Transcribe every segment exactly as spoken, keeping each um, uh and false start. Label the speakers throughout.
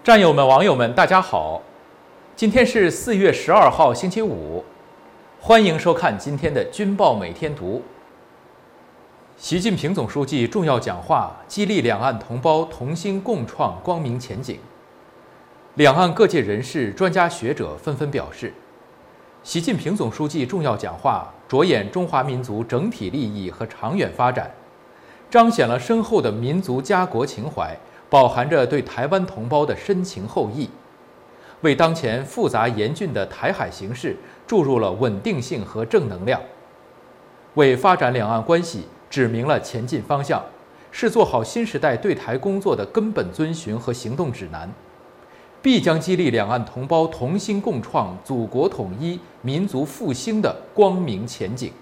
Speaker 1: 战友们、网友们，大家好！今天是四月十二号，星期五，欢迎收看今天的《军报每天读》。习近平总书记重要讲话，激励两岸同胞同心共创光明前景。两岸各界人士、专家学者纷纷表示，习近平总书记重要讲话着眼中华民族整体利益和长远发展，彰显了深厚的民族家国情怀，饱含着对台湾同胞的深情厚谊，为当前复杂严峻的台海形势注入了稳定性和正能量，为发展两岸关系指明了前进方向，是做好新时代对台工作的根本遵循和行动指南，必将激励两岸同胞同心共创祖国统一、民族复兴的光明前景。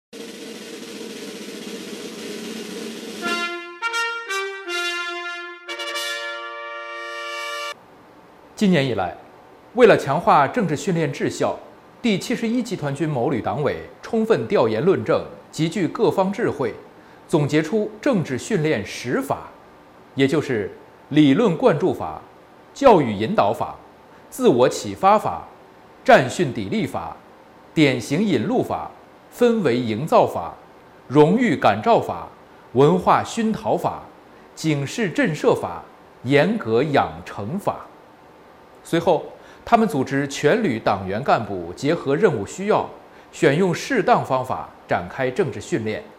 Speaker 1: 今年以来，为了强化政治训练质效，第七十一集团军某旅党委充分调研论证，集聚各方智慧，总结出政治训练十法，也就是理论灌注法、教育引导法、自我启发法、战训砥砺法、典型引路法、氛围营造法、荣誉感召法、文化熏陶法、警示震慑法、严格养成法。随后，他们组织全旅党员干部结合任务需要，选用适当方法展开政治训练。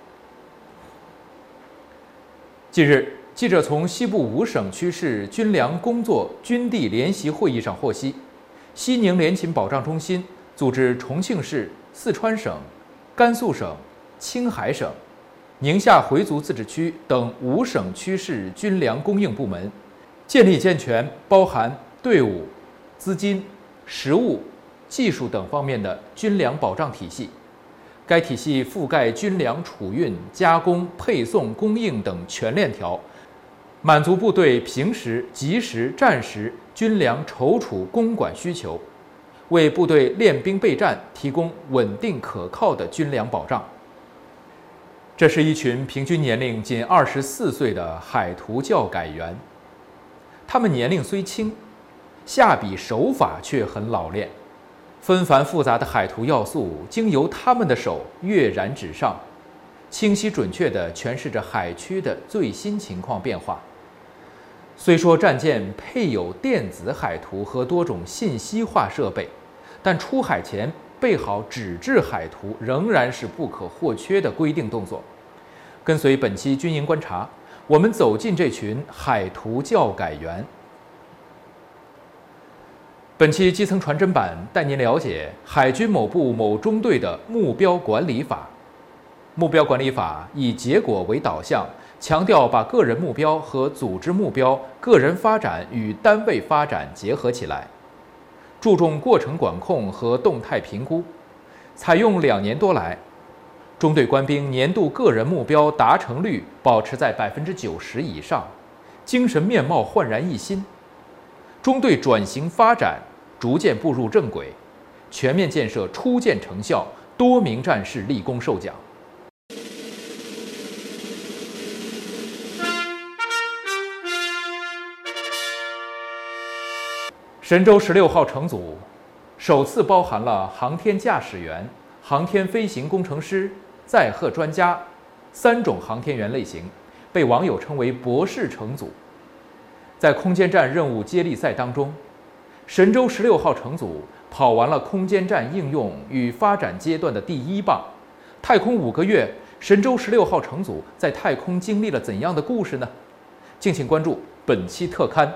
Speaker 1: 近日，记者从西部五省区市军粮工作军地联席会议上获悉，西宁联勤保障中心组织重庆市、四川省、甘肃省、青海省、宁夏回族自治区等五省区市军粮供应部门，建立健全包含队伍、资金、实物、技术等方面的军粮保障体系。该体系覆盖军粮储运、加工、配送、供应等全链条，满足部队平时、即时、战时军粮筹储供管需求，为部队练兵备战提供稳定可靠的军粮保障。这是一群平均年龄仅二十四岁的海图教改员，他们年龄虽轻，下笔手法却很老练，纷繁复杂的海图要素经由他们的手跃然纸上，清晰准确地诠释着海区的最新情况变化。虽说战舰配有电子海图和多种信息化设备，但出海前备好纸质海图仍然是不可或缺的规定动作。跟随本期军营观察，我们走进这群海图教改员。本期基层传真版带您了解海军某部某中队的目标管理法。目标管理法以结果为导向，强调把个人目标和组织目标、个人发展与单位发展结合起来，注重过程管控和动态评估。采用两年多来，中队官兵年度个人目标达成率保持在百分之九十以上，精神面貌焕然一新。中队转型发展逐渐步入正轨，全面建设初见成效，多名战士立功受奖。神舟十六号乘组首次包含了航天驾驶员、航天飞行工程师、载荷专家三种航天员类型，被网友称为博士乘组。在空间站任务接力赛当中，神舟十六号乘组跑完了空间站应用与发展阶段的第一棒。太空五个月，神舟十六号乘组在太空经历了怎样的故事呢？敬请关注本期特刊。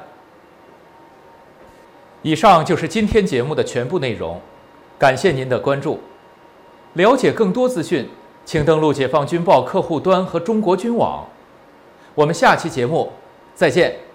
Speaker 1: 以上就是今天节目的全部内容，感谢您的关注。了解更多资讯，请登录解放军报客户端和中国军网。我们下期节目再见。